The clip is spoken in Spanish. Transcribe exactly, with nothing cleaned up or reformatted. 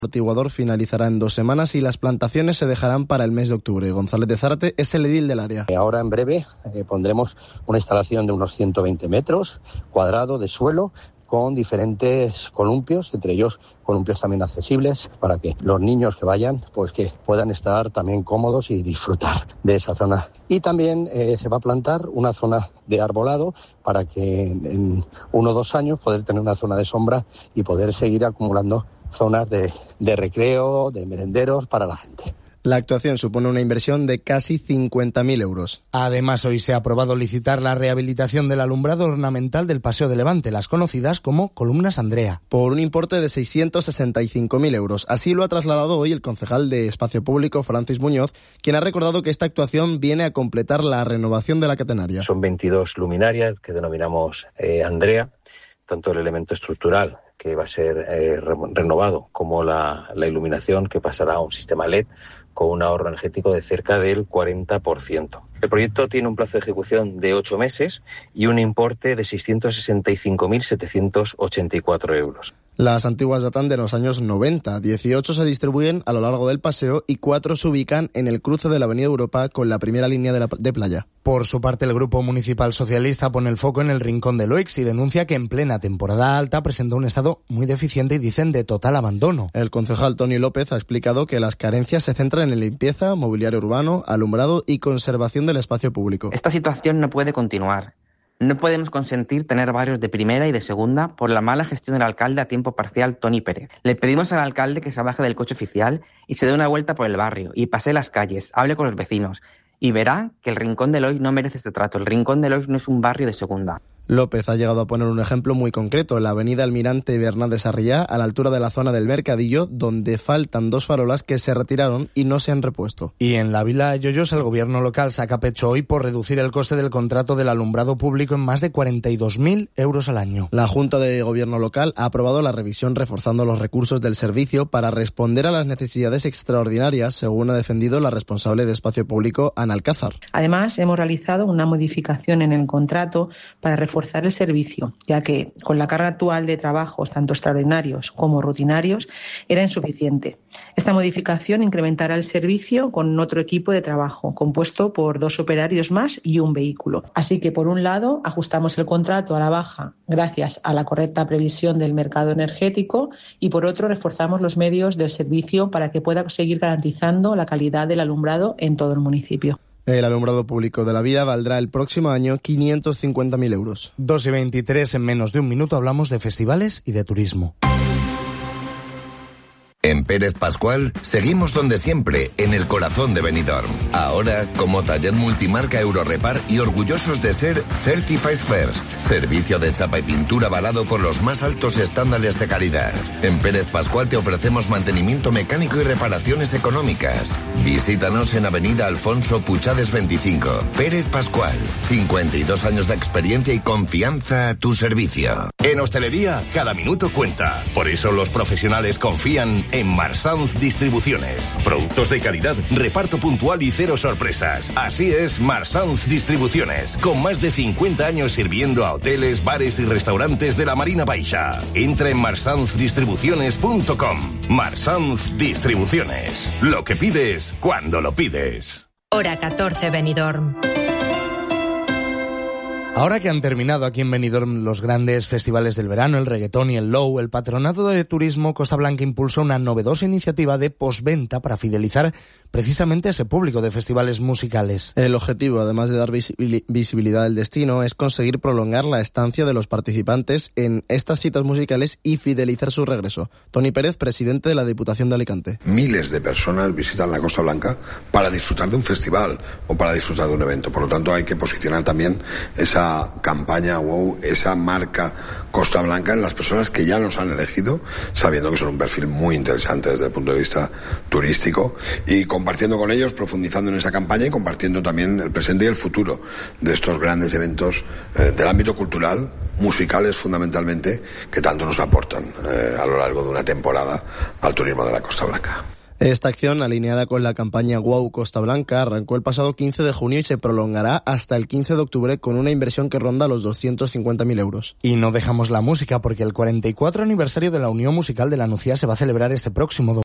El amortiguador finalizará en dos semanas y las plantaciones se dejarán para el mes de octubre. González de Zárate es el edil del área. Ahora en breve eh, pondremos una instalación de unos ciento veinte metros cuadrados de suelo con diferentes columpios, entre ellos columpios también accesibles para que los niños que vayan pues que puedan estar también cómodos y disfrutar de esa zona. Y también eh, se va a plantar una zona de arbolado para que en uno o dos años poder tener una zona de sombra y poder seguir acumulando zonas de, de recreo, de merenderos para la gente. La actuación supone una inversión de casi cincuenta mil euros. Además, hoy se ha aprobado licitar la rehabilitación del alumbrado ornamental del Paseo de Levante, las conocidas como columnas Andrea, por un importe de seiscientos sesenta y cinco mil euros. Así lo ha trasladado hoy el concejal de Espacio Público, Francis Muñoz, quien ha recordado que esta actuación viene a completar la renovación de la catenaria. Son veintidós luminarias que denominamos eh, Andrea, tanto el elemento estructural, que va a ser eh, renovado, como la, la iluminación, que pasará a un sistema L E D con un ahorro energético de cerca del cuarenta por ciento. El proyecto tiene un plazo de ejecución de ocho meses y un importe de seiscientos sesenta y cinco mil setecientos ochenta y cuatro euros. Las antiguas datan de los años noventa, dieciocho se distribuyen a lo largo del paseo y cuatro se ubican en el cruce de la Avenida Europa con la primera línea de, la, de playa. Por su parte, el Grupo Municipal Socialista pone el foco en el Rincón de Loix y denuncia que en plena temporada alta presenta un estado muy deficiente y dicen de total abandono. El concejal Toni López ha explicado que las carencias se centran en limpieza, mobiliario urbano, alumbrado y conservación del espacio público. Esta situación no puede continuar. No podemos consentir tener barrios de primera y de segunda por la mala gestión del alcalde a tiempo parcial, Toni Pérez. Le pedimos al alcalde que se baje del coche oficial y se dé una vuelta por el barrio y pase las calles, hable con los vecinos y verá que el Rincón de Loix no merece este trato. El Rincón de Loix no es un barrio de segunda. López ha llegado a poner un ejemplo muy concreto, la avenida Almirante Bernal de Sarriá, a la altura de la zona del Mercadillo, donde faltan dos farolas que se retiraron y no se han repuesto. Y en la Vila Yoyos, el gobierno local saca pecho hoy por reducir el coste del contrato del alumbrado público en más de cuarenta y dos mil euros al año. La Junta de Gobierno local ha aprobado la revisión reforzando los recursos del servicio para responder a las necesidades extraordinarias, según ha defendido la responsable de Espacio Público, Ana Alcázar. Además, hemos realizado una modificación en el contrato para reforzar el servicio, ya que con la carga actual de trabajos tanto extraordinarios como rutinarios era insuficiente. Esta modificación incrementará el servicio con otro equipo de trabajo compuesto por dos operarios más y un vehículo. Así que por un lado ajustamos el contrato a la baja gracias a la correcta previsión del mercado energético y por otro reforzamos los medios del servicio para que pueda seguir garantizando la calidad del alumbrado en todo el municipio. El alumbrado público de la vía valdrá el próximo año quinientos cincuenta mil euros. dos y veintitrés, en menos de un minuto hablamos de festivales y de turismo. En Pérez Pascual seguimos donde siempre, en el corazón de Benidorm. Ahora como taller multimarca Eurorepar y orgullosos de ser Certified First, servicio de chapa y pintura avalado por los más altos estándares de calidad. En Pérez Pascual te ofrecemos mantenimiento mecánico y reparaciones económicas. Visítanos en Avenida Alfonso Puchades veinticinco. Pérez Pascual, cincuenta y dos años de experiencia y confianza a tu servicio. En hostelería, cada minuto cuenta. Por eso los profesionales confían en Marsanz Distribuciones. Productos de calidad, reparto puntual y cero sorpresas. Así es Marsanz Distribuciones, con más de cincuenta años sirviendo a hoteles, bares y restaurantes de la Marina Baixa. Entra en marsanz distribuciones punto com. Marsanz Distribuciones. Lo que pides, cuando lo pides. Hora catorce, Benidorm. Ahora que han terminado aquí en Benidorm los grandes festivales del verano, el reggaetón y el low, el Patronato de Turismo Costa Blanca impulsa una novedosa iniciativa de postventa para fidelizar precisamente a ese público de festivales musicales. El objetivo, además de dar visibilidad al destino, es conseguir prolongar la estancia de los participantes en estas citas musicales y fidelizar su regreso. Toni Pérez, presidente de la Diputación de Alicante. Miles de personas visitan la Costa Blanca para disfrutar de un festival o para disfrutar de un evento. Por lo tanto, hay que posicionar también esa campaña, wow, esa marca Costa Blanca en las personas que ya nos han elegido, sabiendo que son un perfil muy interesante desde el punto de vista turístico, y compartiendo con ellos, profundizando en esa campaña y compartiendo también el presente y el futuro de estos grandes eventos eh, del ámbito cultural, musicales fundamentalmente, que tanto nos aportan eh, a lo largo de una temporada al turismo de la Costa Blanca. Esta acción, alineada con la campaña Wow Costa Blanca, arrancó el pasado quince de junio y se prolongará hasta el quince de octubre con una inversión que ronda los doscientos cincuenta mil euros. Y no dejamos la música porque el cuarenta y cuatro aniversario de la Unión Musical de la Nucía se va a celebrar este próximo